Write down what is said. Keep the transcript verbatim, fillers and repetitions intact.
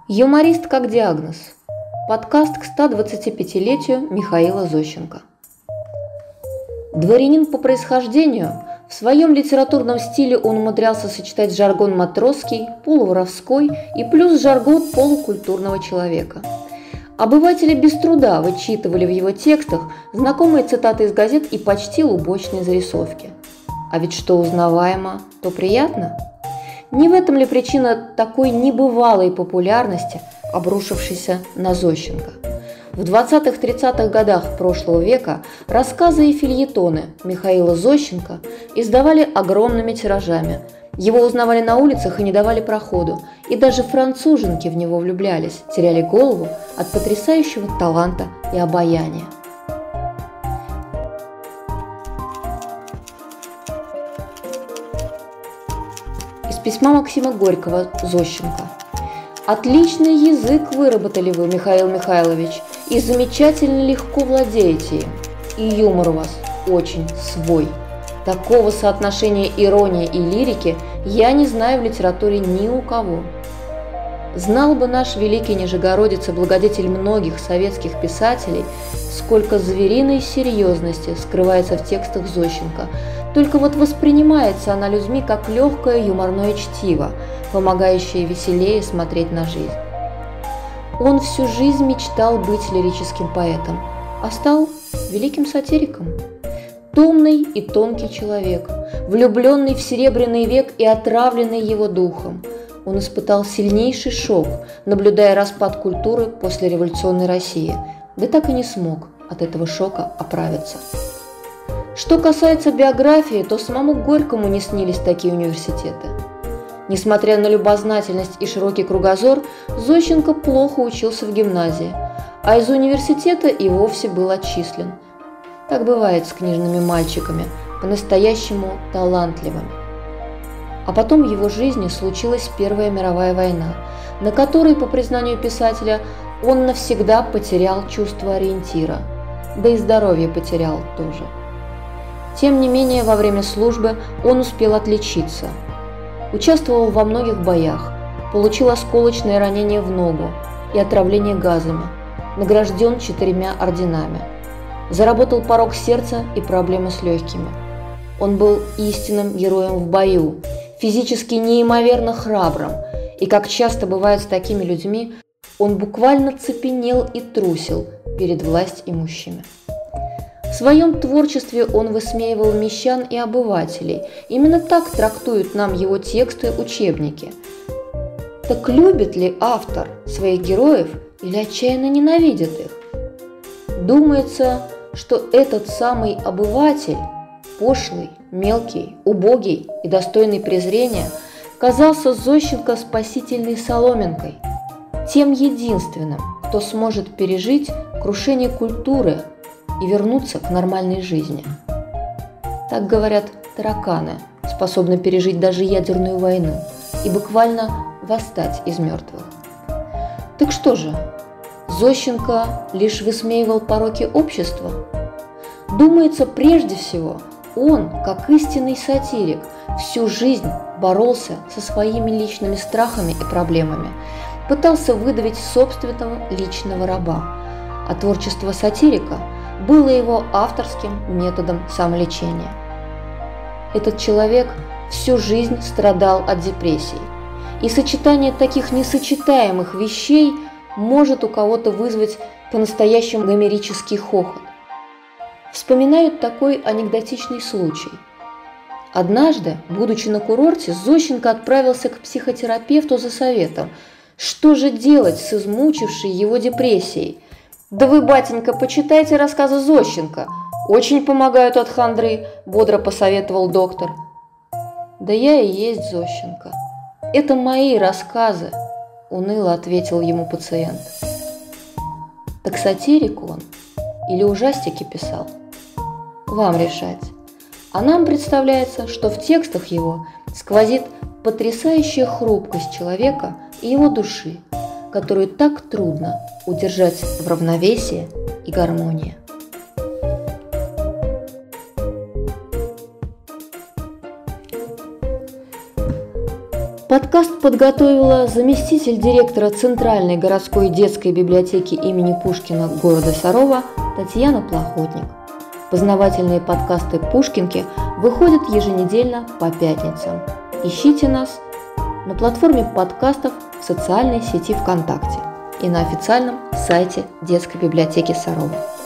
Юморист как диагноз. Подкаст к ста двадцатипятилетию Михаила Зощенко. Дворянин по происхождению, в своем литературном стиле он умудрялся сочетать жаргон матросский, полуворовской и плюс жаргон полукультурного человека. Обыватели без труда вычитывали в его текстах знакомые цитаты из газет и почти лубочные зарисовки. А ведь что узнаваемо, то приятно. Не в этом ли причина такой небывалой популярности, обрушившейся на Зощенко? В двадцатых-тридцатых годах прошлого века рассказы и фельетоны Михаила Зощенко издавали огромными тиражами. Его узнавали на улицах и не давали проходу, и даже француженки в него влюблялись, теряли голову от потрясающего таланта и обаяния. Из письма Максима Горького Зощенко. Отличный язык выработали вы, Михаил Михайлович, и замечательно легко владеете им. И юмор у вас очень свой. Такого соотношения иронии и лирики я не знаю в литературе ни у кого. Знал бы наш великий нижегородец и благодетель многих советских писателей, сколько звериной серьезности скрывается в текстах Зощенко. Только вот воспринимается она людьми как легкое юморное чтиво, помогающее веселее смотреть на жизнь. Он всю жизнь мечтал быть лирическим поэтом, а стал великим сатириком. Томный и тонкий человек, влюбленный в Серебряный век и отравленный его духом. Он испытал сильнейший шок, наблюдая распад культуры после революционной России, да так и не смог от этого шока оправиться. Что касается биографии, то самому Горькому не снились такие университеты. Несмотря на любознательность и широкий кругозор, Зощенко плохо учился в гимназии, а из университета и вовсе был отчислен. Так бывает с книжными мальчиками, по-настоящему талантливыми. А потом в его жизни случилась Первая мировая война, на которой, по признанию писателя, он навсегда потерял чувство ориентира, да и здоровье потерял тоже. Тем не менее, во время службы он успел отличиться. Участвовал во многих боях, получил осколочное ранение в ногу и отравление газами, награжден четырьмя орденами. Заработал порок сердца и проблемы с легкими. Он был истинным героем в бою, физически неимоверно храбрым, и, как часто бывает с такими людьми, он буквально цепенел и трусил перед власть имущими. В своем творчестве он высмеивал мещан и обывателей. Именно так трактуют нам его тексты учебники. Так любит ли автор своих героев или отчаянно ненавидит их? Думается, что этот самый обыватель, пошлый, мелкий, убогий и достойный презрения, казался Зощенко спасительной соломинкой, тем единственным, кто сможет пережить крушение культуры и вернуться к нормальной жизни. Так говорят тараканы, способны пережить даже ядерную войну и буквально восстать из мертвых. Так что же, Зощенко лишь высмеивал пороки общества? Думается, прежде всего, он, как истинный сатирик, всю жизнь боролся со своими личными страхами и проблемами, пытался выдавить собственного личного раба, а творчество сатирика было его авторским методом самолечения. Этот человек всю жизнь страдал от депрессий, и сочетание таких несочетаемых вещей может у кого-то вызвать по-настоящему гомерический хохот. Вспоминают такой анекдотичный случай. Однажды, будучи на курорте, Зощенко отправился к психотерапевту за советом, что же делать с измучившей его депрессией. «Да вы, батенька, почитайте рассказы Зощенко, очень помогают от хандры», – бодро посоветовал доктор. «Да я и есть Зощенко. Это мои рассказы», – уныло ответил ему пациент. Так сатирик он или ужастики писал? Вам решать. А нам представляется, что в текстах его сквозит потрясающая хрупкость человека и его души, которую так трудно удержать в равновесии и гармонии. Подкаст подготовила заместитель директора Центральной городской детской библиотеки имени Пушкина города Сарова Татьяна Плохотник. Познавательные подкасты «Пушкинки» выходят еженедельно по пятницам. Ищите нас на платформе подкастов в социальной сети ВКонтакте и на официальном сайте детской библиотеки Сарова.